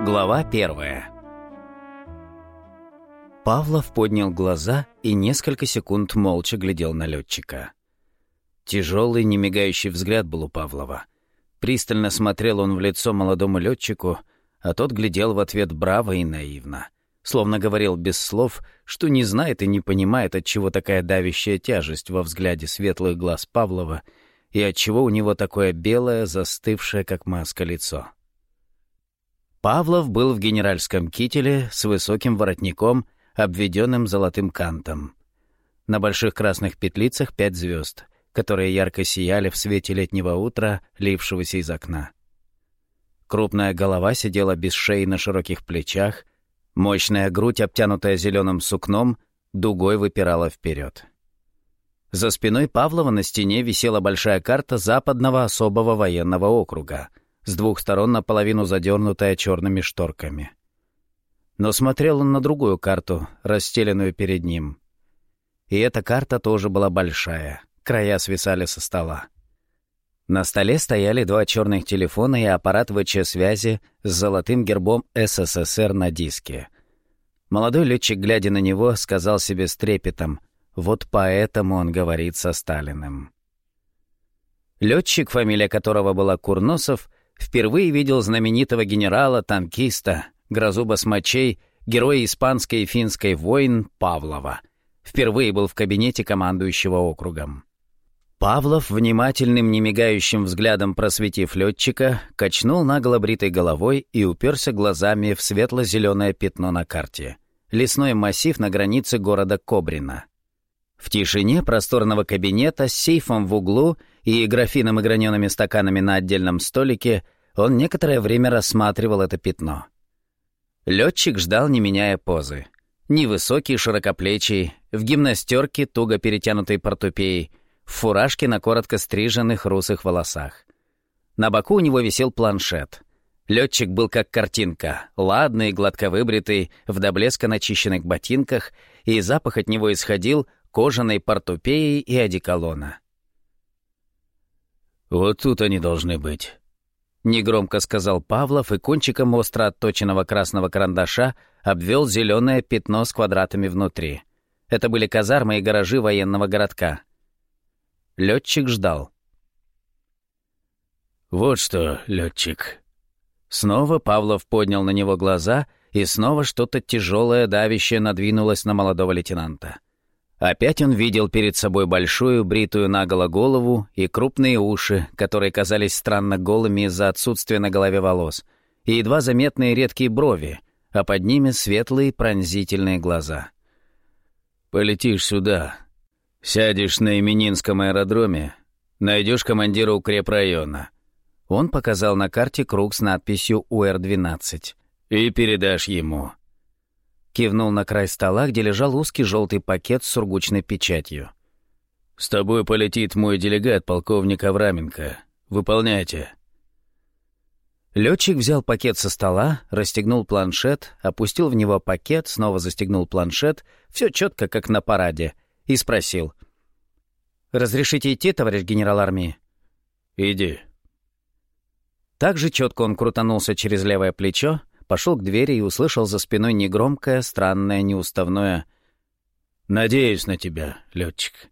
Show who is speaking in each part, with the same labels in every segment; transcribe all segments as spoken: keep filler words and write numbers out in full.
Speaker 1: Глава первая. Павлов поднял глаза и несколько секунд молча глядел на летчика. Тяжелый, немигающий взгляд был у Павлова. Пристально смотрел он в лицо молодому летчику, а тот глядел в ответ браво и наивно, словно говорил без слов, что не знает и не понимает, отчего такая давящая тяжесть во взгляде светлых глаз Павлова и отчего у него такое белое, застывшее, как маска, лицо. Павлов был в генеральском кителе с высоким воротником, обведенным золотым кантом. На больших красных петлицах пять звезд, которые ярко сияли в свете летнего утра, лившегося из окна. Крупная голова сидела без шеи на широких плечах, мощная грудь, обтянутая зеленым сукном, дугой выпирала вперед. За спиной Павлова на стене висела большая карта Западного особого военного округа, с двух сторон наполовину задернутая черными шторками. Но смотрел он на другую карту, расстеленную перед ним. И эта карта тоже была большая, края свисали со стола. На столе стояли два черных телефона и аппарат ВЧ-связи с золотым гербом СССР на диске. Молодой летчик, глядя на него, сказал себе с трепетом: «Вот поэтому он говорит со Сталиным». Летчик, фамилия которого была Курносов, впервые видел знаменитого генерала-танкиста, грозу басмачей, героя испанской и финской войн Павлова. Впервые был в кабинете командующего округом. Павлов, внимательным, немигающим взглядом просветив летчика, качнул наголо бритой головой и уперся глазами в светло-зеленое пятно на карте. Лесной массив на границе города Кобрино. В тишине просторного кабинета с сейфом в углу и графином и гранеными стаканами на отдельном столике он некоторое время рассматривал это пятно. Летчик ждал, не меняя позы. Невысокий, широкоплечий, в гимнастерке, туго перетянутой портупеей, в фуражке на коротко стриженных русых волосах. На боку у него висел планшет. Летчик был как картинка, ладный, гладко выбритый, в до блеска начищенных ботинках, и запах от него исходил кожаной портупеей и одеколона. «Вот тут они должны быть», — негромко сказал Павлов и кончиком остро отточенного красного карандаша обвел зеленое пятно с квадратами внутри. Это были казармы и гаражи военного городка. Летчик ждал. «Вот что, летчик». Снова Павлов поднял на него глаза, и снова что-то тяжелое, давящее надвинулось на молодого лейтенанта. Опять он видел перед собой большую, бритую наголо голову и крупные уши, которые казались странно голыми из-за отсутствия на голове волос, и едва заметные редкие брови, а под ними светлые пронзительные глаза. «Полетишь сюда, сядешь на Именинском аэродроме, найдешь командира укрепрайона». Он показал на карте круг с надписью У Р двенадцать. «И передашь ему». Кивнул на край стола, где лежал узкий желтый пакет с сургучной печатью. «С тобой полетит мой делегат, полковник Авраменко. Выполняйте». Летчик взял пакет со стола, расстегнул планшет, опустил в него пакет, снова застегнул планшет, все четко, как на параде, и спросил: «Разрешите идти, товарищ генерал армии?» «Иди». Так же четко он крутанулся через левое плечо, пошел к двери и услышал за спиной негромкое, странное, неуставное «Надеюсь на тебя, летчик».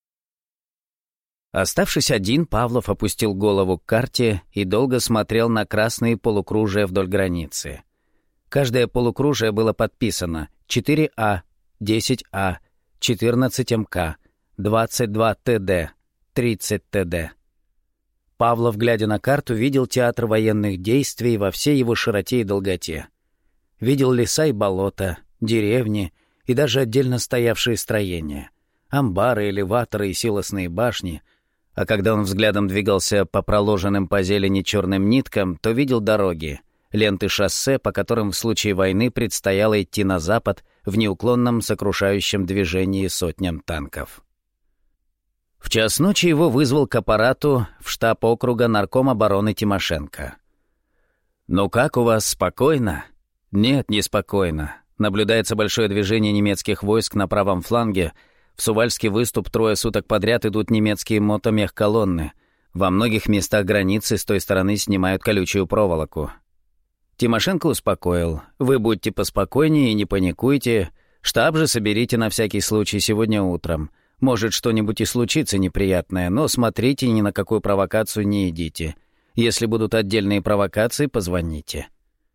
Speaker 1: Оставшись один, Павлов опустил голову к карте и долго смотрел на красные полукружия вдоль границы. Каждое полукружие было подписано четыре А, десять А, четырнадцать М К, двадцать два Т Д, тридцать Т Д. Павлов, глядя на карту, видел театр военных действий во всей его широте и долготе. Видел леса и болота, деревни и даже отдельно стоявшие строения, амбары, элеваторы и силосные башни, а когда он взглядом двигался по проложенным по зелени черным ниткам, то видел дороги, ленты шоссе, по которым в случае войны предстояло идти на запад в неуклонном сокрушающем движении сотням танков. В час ночи его вызвал к аппарату в штаб округа нарком обороны Тимошенко. «Ну как у вас, спокойно?» «Нет, не спокойно. Наблюдается большое движение немецких войск на правом фланге. В Сувальский выступ трое суток подряд идут немецкие мотомехколонны. Во многих местах границы с той стороны снимают колючую проволоку». Тимошенко успокоил. «Вы будьте поспокойнее и не паникуйте. Штаб же соберите на всякий случай сегодня утром. Может, что-нибудь и случится неприятное, но смотрите, ни на какую провокацию не идите. Если будут отдельные провокации, позвоните».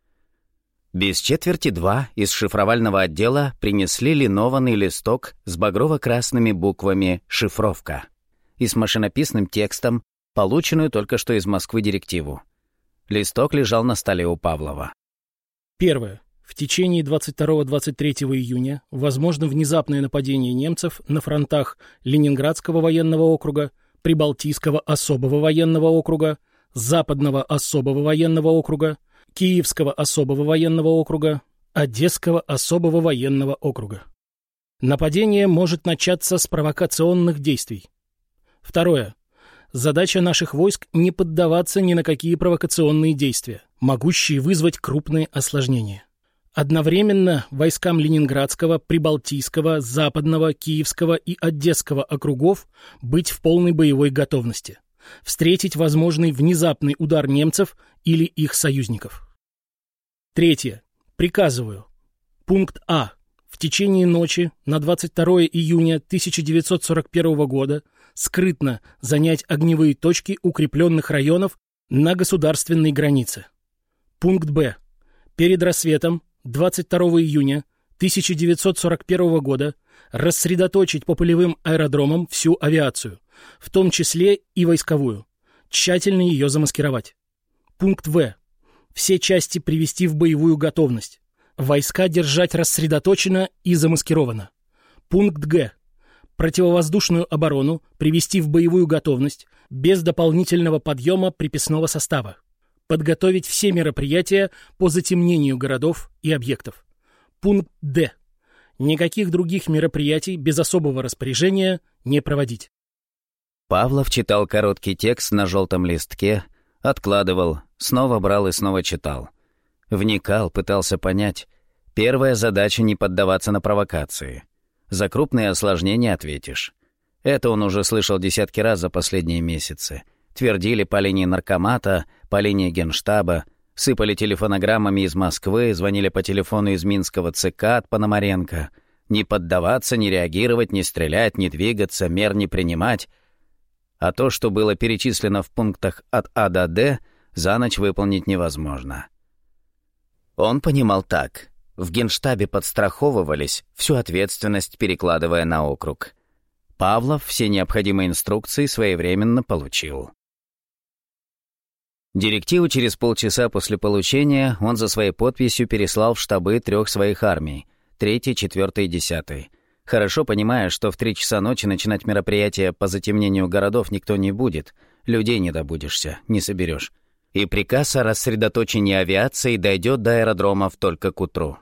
Speaker 1: Без четверти два из шифровального отдела принесли линованный листок с багрово-красными буквами «Шифровка» и с машинописным текстом, полученную только что из Москвы директиву. Листок лежал на столе у Павлова.
Speaker 2: Первое. В течение двадцать второго — двадцать третьего июня возможно внезапное нападение немцев на фронтах Ленинградского военного округа, Прибалтийского особого военного округа, Западного особого военного округа, Киевского особого военного округа, Одесского особого военного округа. Нападение может начаться с провокационных действий. Второе. Задача наших войск не поддаваться ни на какие провокационные действия, могущие вызвать крупные осложнения. Одновременно войскам Ленинградского, Прибалтийского, Западного, Киевского и Одесского округов быть в полной боевой готовности. Встретить возможный внезапный удар немцев или их союзников. Третье. Приказываю. Пункт А. В течение ночи на двадцать второе июня тысяча девятьсот сорок первого года скрытно занять огневые точки укрепленных районов на государственной границе. Пункт Б. Перед рассветом двадцать второго июня тысяча девятьсот сорок первого года рассредоточить по полевым аэродромам всю авиацию, в том числе и войсковую, тщательно ее замаскировать. Пункт В. Все части привести в боевую готовность. Войска держать рассредоточенно и замаскированно. Пункт Г. Противовоздушную оборону привести в боевую готовность без дополнительного подъема приписного состава. Подготовить все мероприятия по затемнению городов и объектов. Пункт Д. Никаких других мероприятий без особого распоряжения не проводить.
Speaker 1: Павлов читал короткий текст на желтом листке, откладывал, снова брал и снова читал. Вникал, пытался понять. Первая задача — не поддаваться на провокации. За крупные осложнения ответишь. Это он уже слышал десятки раз за последние месяцы. Твердили по линии наркомата, по линии генштаба, сыпали телефонограммами из Москвы, звонили по телефону из Минского ЦК от Пономаренко. Не поддаваться, не реагировать, не стрелять, не двигаться, мер не принимать. А то, что было перечислено в пунктах от А до Д, за ночь выполнить невозможно. Он понимал так. В Генштабе подстраховывались, всю ответственность перекладывая на округ. Павлов все необходимые инструкции своевременно получил. Директиву через полчаса после получения он за своей подписью переслал в штабы трех своих армий — третьей, четвертой и десятой. Хорошо понимая, что в три часа ночи начинать мероприятие по затемнению городов никто не будет, людей не добудешься, не соберешь. И приказ о рассредоточении авиации дойдет до аэродромов только к утру.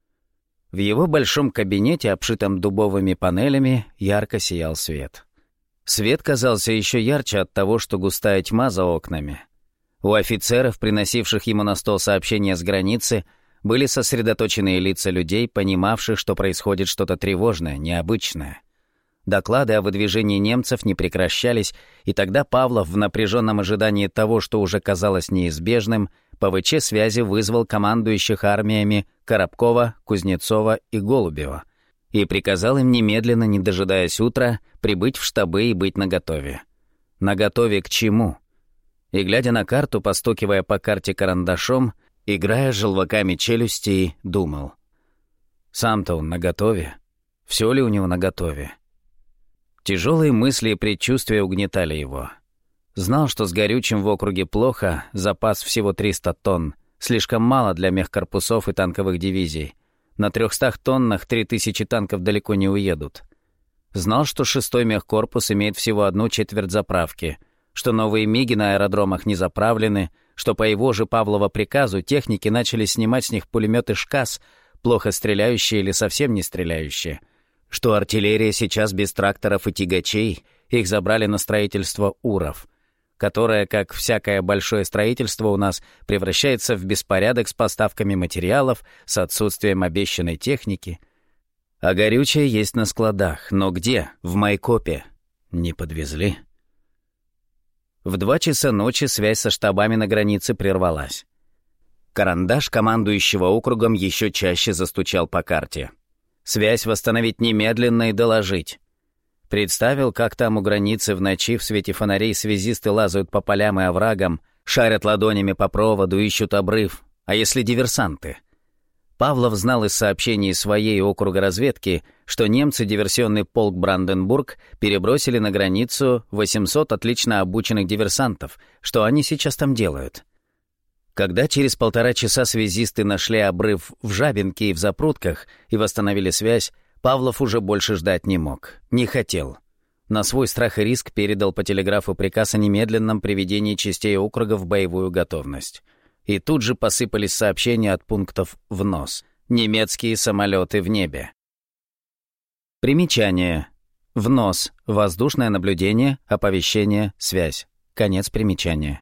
Speaker 1: В его большом кабинете, обшитом дубовыми панелями, ярко сиял свет. Свет казался еще ярче от того, что густая тьма за окнами. У офицеров, приносивших ему на стол сообщения с границы, были сосредоточенные лица людей, понимавших, что происходит что-то тревожное, необычное. Доклады о выдвижении немцев не прекращались, и тогда Павлов, в напряженном ожидании того, что уже казалось неизбежным, по ВЧ-связи вызвал командующих армиями Коробкова, Кузнецова и Голубева и приказал им немедленно, не дожидаясь утра, прибыть в штабы и быть наготове. Наготове к чему? И, глядя на карту, постукивая по карте карандашом, играя желваками челюстей, думал. Сам-то он наготове. Все ли у него наготове? Тяжелые мысли и предчувствия угнетали его. Знал, что с горючим в округе плохо, запас всего триста тонн, слишком мало для мехкорпусов и танковых дивизий. На трехстах тоннах три тысячи танков далеко не уедут. Знал, что шестой мехкорпус имеет всего одну четверть заправки, что новые МиГи на аэродромах не заправлены, что по его же Павлова приказу техники начали снимать с них пулеметы ШКАС, плохо стреляющие или совсем не стреляющие, что артиллерия сейчас без тракторов и тягачей, их забрали на строительство УРов, которое, как всякое большое строительство у нас, превращается в беспорядок с поставками материалов, с отсутствием обещанной техники. А горючее есть на складах, но где? В Майкопе. Не подвезли. В два часа ночи связь со штабами на границе прервалась. Карандаш командующего округом еще чаще застучал по карте. «Связь восстановить немедленно и доложить». Представил, как там у границы в ночи в свете фонарей связисты лазают по полям и оврагам, шарят ладонями по проводу, ищут обрыв. А если диверсанты? Павлов знал из сообщений своей округа разведки, что немцы диверсионный полк Бранденбург перебросили на границу восемьсот отлично обученных диверсантов. Что они сейчас там делают? Когда через полтора часа связисты нашли обрыв в Жабинке и в Запрутках и восстановили связь, Павлов уже больше ждать не мог, не хотел. На свой страх и риск передал по телеграфу приказ о немедленном приведении частей округа в боевую готовность. И тут же посыпались сообщения от пунктов в нос. Немецкие самолеты в небе. Примечание. В нос. Воздушное наблюдение, оповещение, связь. Конец примечания.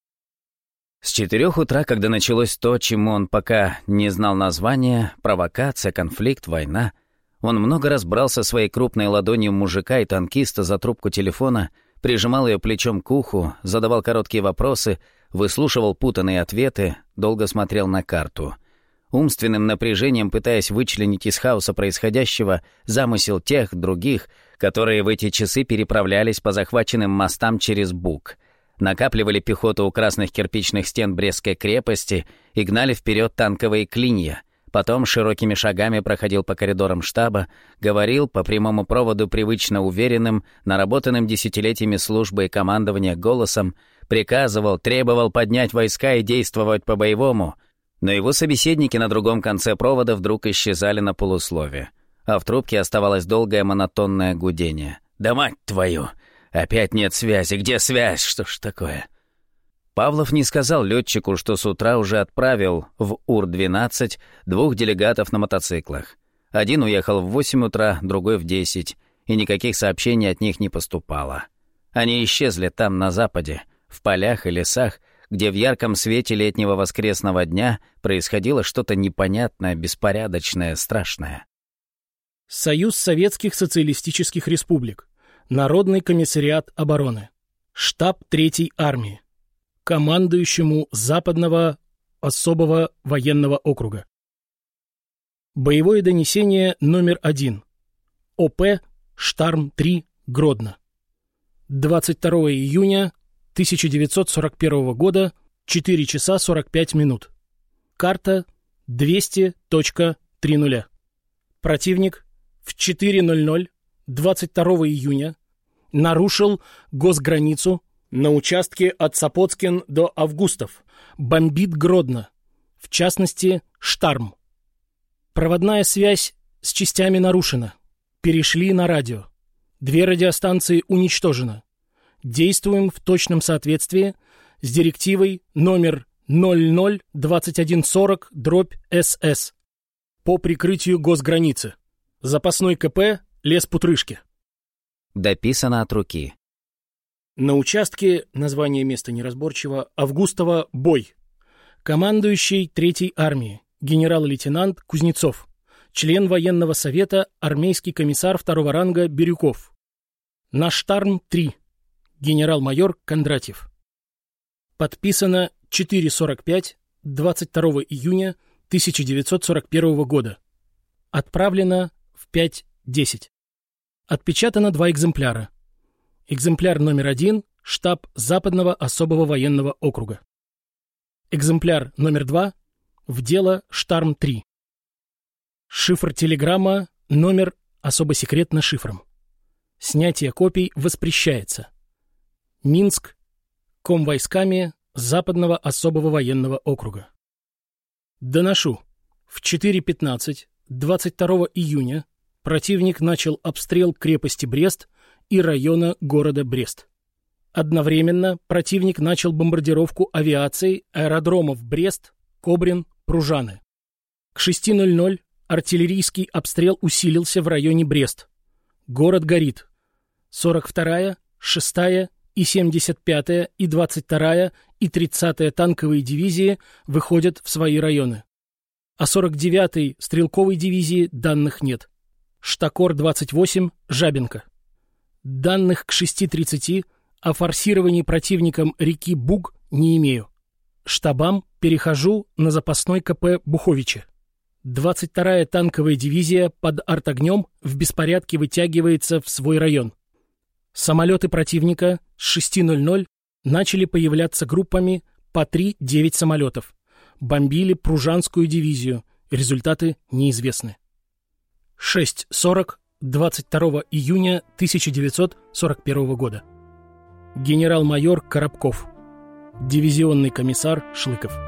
Speaker 1: С четырех утра, когда началось то, чему он пока не знал названия, провокация, конфликт, война, он много раз брался своей крупной ладонью мужика и танкиста за трубку телефона, прижимал ее плечом к уху, задавал короткие вопросы, выслушивал путанные ответы, долго смотрел на карту. Умственным напряжением пытаясь вычленить из хаоса происходящего замысел тех, других, которые в эти часы переправлялись по захваченным мостам через Буг, накапливали пехоту у красных кирпичных стен Брестской крепости и гнали вперед танковые клинья. Потом широкими шагами проходил по коридорам штаба, говорил по прямому проводу привычно уверенным, наработанным десятилетиями службы и командования голосом, приказывал, требовал поднять войска и действовать по-боевому, но его собеседники на другом конце провода вдруг исчезали на полуслове, а в трубке оставалось долгое монотонное гудение. «Да мать твою! Опять нет связи! Где связь? Что ж такое?» Павлов не сказал летчику, что с утра уже отправил в Ур двенадцать двух делегатов на мотоциклах. Один уехал в восемь утра, другой в десять, и никаких сообщений от них не поступало. Они исчезли там, на западе, в полях и лесах, где в ярком свете летнего воскресного дня происходило что-то непонятное, беспорядочное, страшное.
Speaker 2: Союз Советских Социалистических Республик. Народный комиссариат обороны. Штаб Третьей армии. Командующему Западного особого военного округа. Боевое донесение номер один. ОП «Штарм-три», Гродно. двадцать второго июня тысяча девятьсот сорок первого года, четыре часа сорок пять минут. Карта двести точка тридцать. Противник в четыре ноль ноль двадцать второго июня нарушил госграницу на участке от Сапоцкин до Августов, бомбит Гродно, в частности, Штарм. Проводная связь с частями нарушена. Перешли на радио. Две радиостанции уничтожено. Действуем в точном соответствии с директивой номер ноль ноль двадцать один сорок дробь СС по прикрытию госграницы. Запасной КП «Лес Путрышки».
Speaker 1: Дописано от руки.
Speaker 2: На участке, название места неразборчиво, Августова, бой. Командующий Третьей армии, генерал-лейтенант Кузнецов. Член военного совета, армейский комиссар второго ранга Бирюков. На Штарм-три, генерал-майор Кондратьев. Подписано четыре сорок пять двадцать второго июня тысяча девятьсот сорок первого года. Отправлено в пять десять. Отпечатано два экземпляра. Экземпляр номер один – штаб Западного особого военного округа. Экземпляр номер два – в дело Штарм-три. Шифр телеграмма, номер особо секретно шифром. Снятие копий воспрещается. Минск, комвойсками Западного особого военного округа. Доношу. В четыре пятнадцать двадцать второго июня противник начал обстрел крепости Брест и района города Брест. Одновременно противник начал бомбардировку авиацией аэродромов Брест, Кобрин, Пружаны. К шести ноль ноль артиллерийский обстрел усилился в районе Брест. Город горит. сорок вторая, шестая и семьдесят пятая и двадцать вторая и тридцатая танковые дивизии выходят в свои районы. О сорок девятой стрелковой дивизии данных нет. Штакор двадцать восемь, Жабинка. Данных к шести тридцати о форсировании противником реки Буг не имею. Штабам Перехожу на запасной КП Буховича. двадцать вторая танковая дивизия под артогнем в беспорядке вытягивается в свой район. Самолеты противника с шести ноль-ноль начали появляться группами по три-девять самолетов. Бомбили Пружанскую дивизию. Результаты неизвестны. шесть сорок, двадцать второго июня тысяча девятьсот сорок первого года. Генерал-майор Коробков. Дивизионный комиссар Шлыков.